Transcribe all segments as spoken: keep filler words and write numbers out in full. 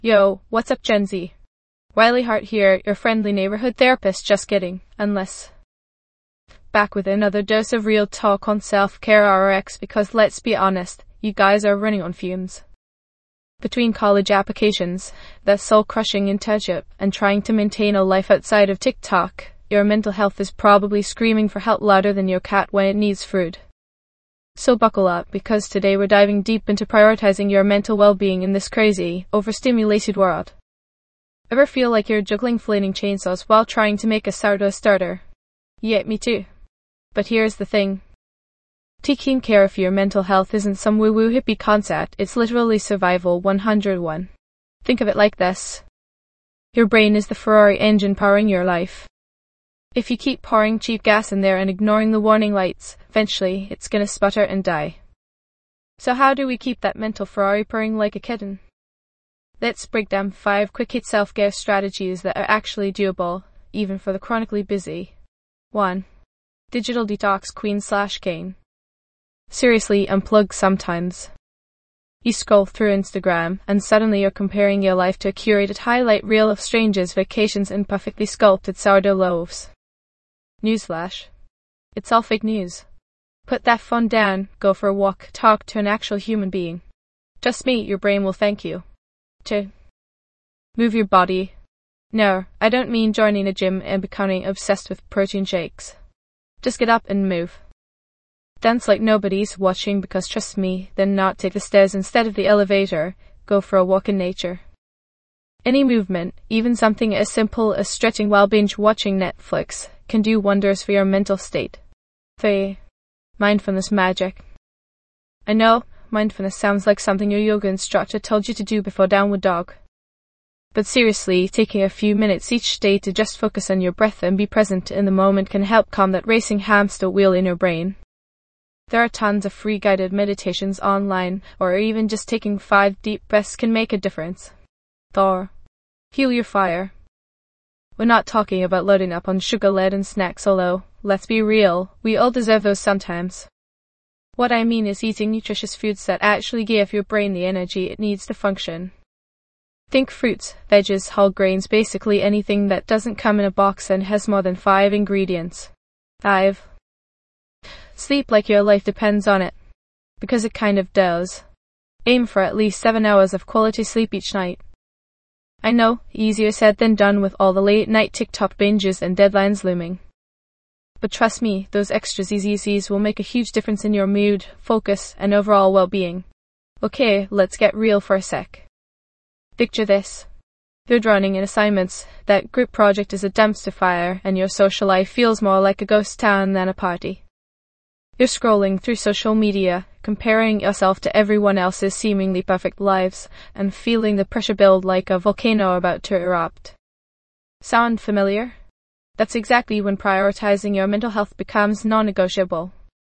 Yo, what's up, Gen Z? Wiley Hart here, your friendly neighborhood therapist, just kidding, unless. Back with another dose of real talk on self-care R X because let's be honest, you guys are running on fumes. Between college applications, that soul-crushing internship, and trying to maintain a life outside of TikTok, your mental health is probably screaming for help louder than your cat when it needs food. So buckle up, because today we're diving deep into prioritizing your mental well-being in this crazy, overstimulated world. Ever feel like you're juggling flaming chainsaws while trying to make a sourdough starter? Yeah, me too. But here's the thing. Taking care of your mental health isn't some woo-woo hippie concept, it's literally survival one oh one. Think of it like this. Your brain is the Ferrari engine powering your life. If you keep pouring cheap gas in there and ignoring the warning lights, eventually it's gonna sputter and die. So how do we keep that mental Ferrari purring like a kitten? Let's break down five quick-hit self-care strategies that are actually doable, even for the chronically busy. one. Digital detox queen slash king. Seriously, unplug sometimes. You scroll through Instagram, and suddenly you're comparing your life to a curated highlight reel of strangers' vacations and perfectly sculpted sourdough loaves. Newsflash. It's all fake news. Put that phone down, go for a walk, talk to an actual human being. Trust me, your brain will thank you. two. Move your body. No, I don't mean joining a gym and becoming obsessed with protein shakes. Just get up and move. Dance like nobody's watching, because trust me, then not take the stairs instead of the elevator, go for a walk in nature. Any movement, even something as simple as stretching while binge-watching Netflix, can do wonders for your mental state. three. Mindfulness magic. I know, mindfulness sounds like something your yoga instructor told you to do before downward dog. But seriously, taking a few minutes each day to just focus on your breath and be present in the moment can help calm that racing hamster wheel in your brain. There are tons of free guided meditations online, or even just taking five deep breaths can make a difference. four. Fuel your fire. We're not talking about loading up on sugar-laden snacks, although, let's be real, we all deserve those sometimes. What I mean is eating nutritious foods that actually give your brain the energy it needs to function. Think fruits, veggies, whole grains, basically anything that doesn't come in a box and has more than five ingredients. five. Sleep like your life depends on it. Because it kind of does. Aim for at least seven hours of quality sleep each night. I know, easier said than done with all the late-night TikTok binges and deadlines looming. But trust me, those extra Z Z Cs will make a huge difference in your mood, focus, and overall well-being. Okay, let's get real for a sec. Picture this. You're drowning in assignments, that group project is a dumpster fire, and your social life feels more like a ghost town than a party. You're scrolling through social media, comparing yourself to everyone else's seemingly perfect lives, and feeling the pressure build like a volcano about to erupt. Sound familiar? That's exactly when prioritizing your mental health becomes non-negotiable.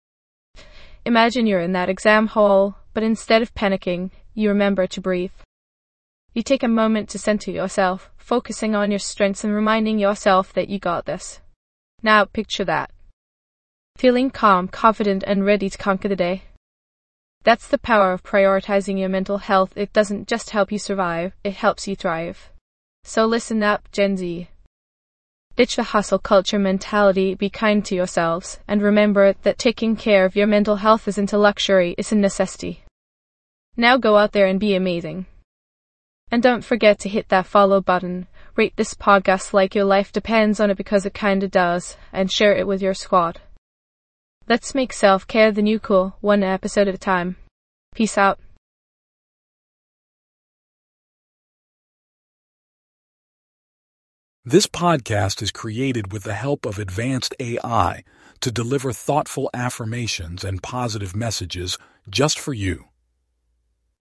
Imagine you're in that exam hall, but instead of panicking, you remember to breathe. You take a moment to center yourself, focusing on your strengths and reminding yourself that you got this. Now picture that. Feeling calm, confident, and ready to conquer the day. That's the power of prioritizing your mental health. It doesn't just help you survive, it helps you thrive. So listen up, Gen Z. Ditch the hustle culture mentality, be kind to yourselves, and remember that taking care of your mental health isn't a luxury, it's a necessity. Now go out there and be amazing. And don't forget to hit that follow button, rate this podcast like your life depends on it, because it kinda does, and share it with your squad. Let's make self-care the new cool, one episode at a time. Peace out. This podcast is created with the help of advanced A I to deliver thoughtful affirmations and positive messages just for you.